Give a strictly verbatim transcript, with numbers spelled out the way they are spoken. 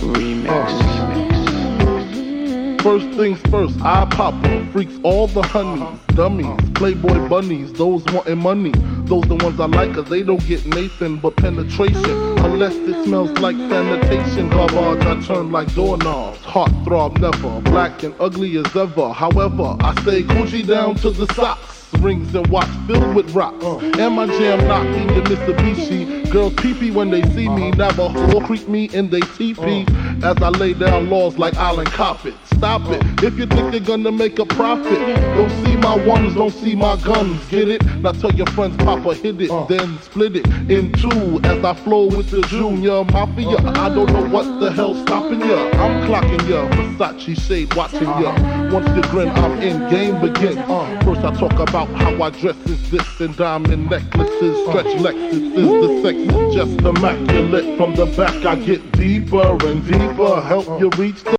First things first, I pop 'em. Freaks all the honeys, dummies, playboy bunnies, those wanting money. Those the ones I like, cause they don't get Nathan but penetration. Unless it smells like sanitation. Garbage, I turn like doorknobs. Heart throb never, black and ugly as ever. However, I stay Gucci down to the socks. Rings and watch filled with rocks. And my jam knocking the Mitsubishi. Girls pee-pee when they see me. Never whore creep me in they teepee. As I lay down laws like Island Coppet. Stop it, if you think you're gonna make a profit. Don't see my ones, don't see my guns, get it? Now tell your friends Papa hit it, then split it in two. As I flow with the Junior Mafia. I don't know what the hell's stopping ya. I'm clocking ya, Versace shade watching ya. Once you grin, I'm in, game begins. First I talk about how I dress is this, and diamond necklaces, stretch Lexus is the sex is just immaculate. From the back I get deeper and deeper, help you reach the